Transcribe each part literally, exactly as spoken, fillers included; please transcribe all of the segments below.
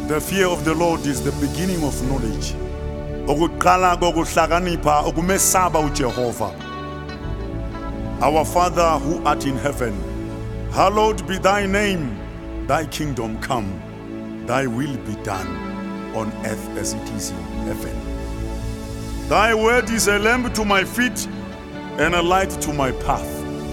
The fear of the Lord is the beginning of knowledge. Ukuqala kokuhlakanipha ukumesaba uJehova. Our Father who art in heaven, hallowed be thy name. Thy kingdom come. Thy will be done on earth as it is in heaven. Thy word is a lamp to my feet and a light to my path.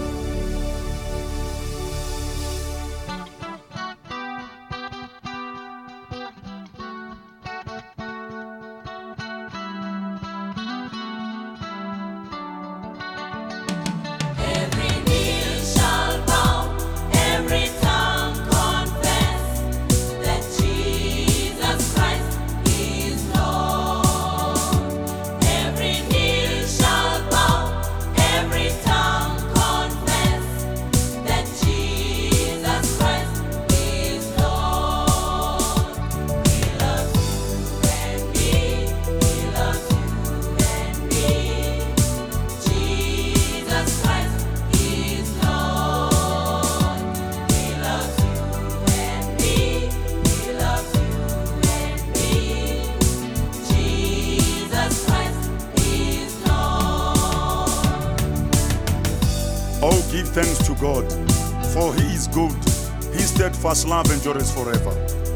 Oh, give thanks to God, for He is good. His steadfast love endures forever.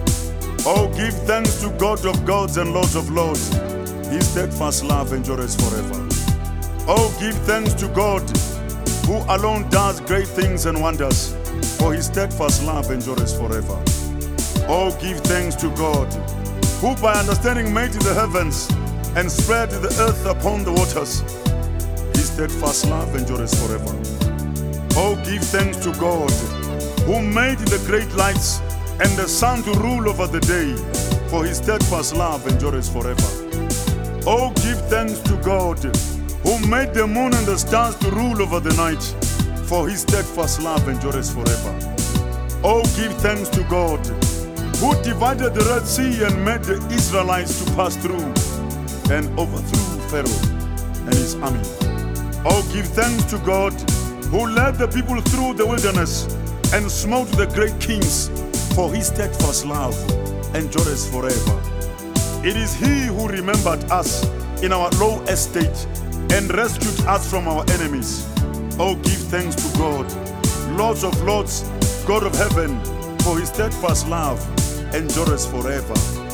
Oh, give thanks to God of gods and Lords of lords. His steadfast love endures forever. Oh, give thanks to God, who alone does great things and wonders, for His steadfast love endures forever. Oh, give thanks to God, who by understanding made the heavens and spread the earth upon the waters. His steadfast love endures forever. Oh, give thanks to God, who made the great lights and the sun to rule over the day, for His steadfast love endures forever. Oh, give thanks to God, who made the moon and the stars to rule over the night, for His steadfast love endures forever. Oh, give thanks to God, who divided the Red Sea and made the Israelites to pass through and overthrew Pharaoh and his army. Oh, give thanks to God, who led the people through the wilderness and smote the great kings, for His steadfast love endures forever. It is He who remembered us in our low estate and rescued us from our enemies. Oh, give thanks to God, Lords of lords, God of heaven, for His steadfast love endures forever.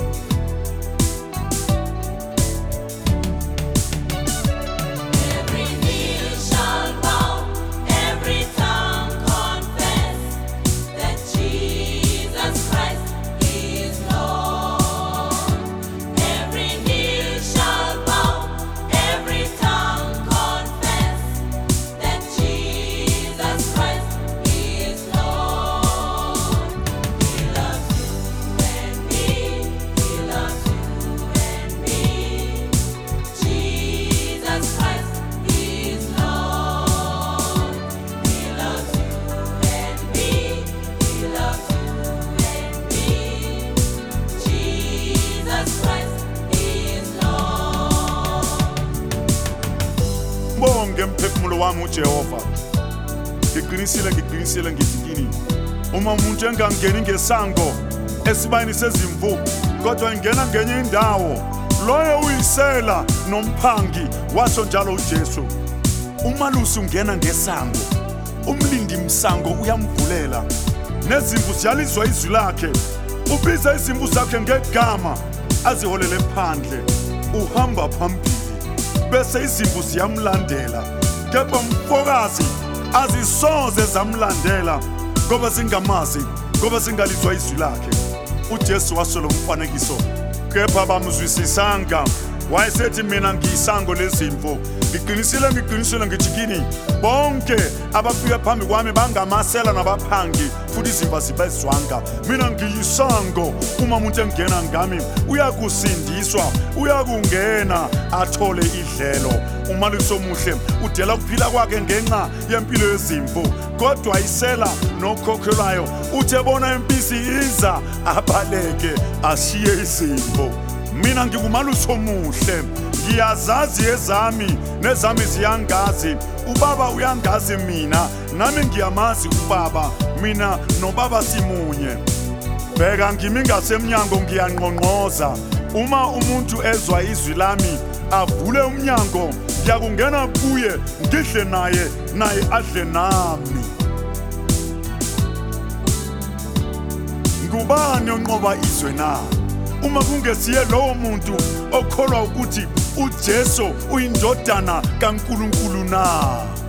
Bonke mphefumulo wami uJehova, ngiqinisile ngiqinisile ngizikini. Uma umuntu engangeni ngesango esibayini sezimvu, kodwa ingena ngenye indawo, loyo uyisela nomphangi, washo njalo uJesu. Umalusi ungena ngesango, umlindi msango uyamvulela, nezimvu ziyalizwa izwi lakhe. Ubiza izimvu zakhe ngegama, aziholele phandle, uhamba phambili, bese izimvu ziyamlandela. Kepha umfokazi azisoze zamlandela, ngoba zingamazi, ngoba zingalizwa izwi lakhe. uJesu wasolo umfanekiso, kepha bamzwisisanga. Wayesethi mina ngiyisango lezimvu. Ngiqinisile ngiqinisile ngijikini, bonke abafika phambi kwami bangamasela nabaphangi, futhi izimvu zibezwanga. Mina ngiyisango. Uma umuntu engena ngami uyakusindiswa, uyakungena athole idlelo. Umalusi omuhle udela ukuphila kwakhe ngenxa yempilo yezimvu, kodwa isela nokhokhelwayo uthe bona impisi iza abaleke ashiye izimvu. Mina ngikumalusi omuhle, ngiyazazi ezami nezami ziyangazi. Ubaba uyangazi mina, nami ngiyamazi ubaba, mina nobaba simunye. Bheka ngimi ngasemnyango ngiyanqonqoza. Uma umuntu ezwa izwi lami avule umnyango, ngiyakungena kuye ngidle naye naye adle nami. Ngubani onqoba izwe na? Uma kungesiye lowo muntu okholwa ukuthi uJesu uyindodana kaNkulunkulu na?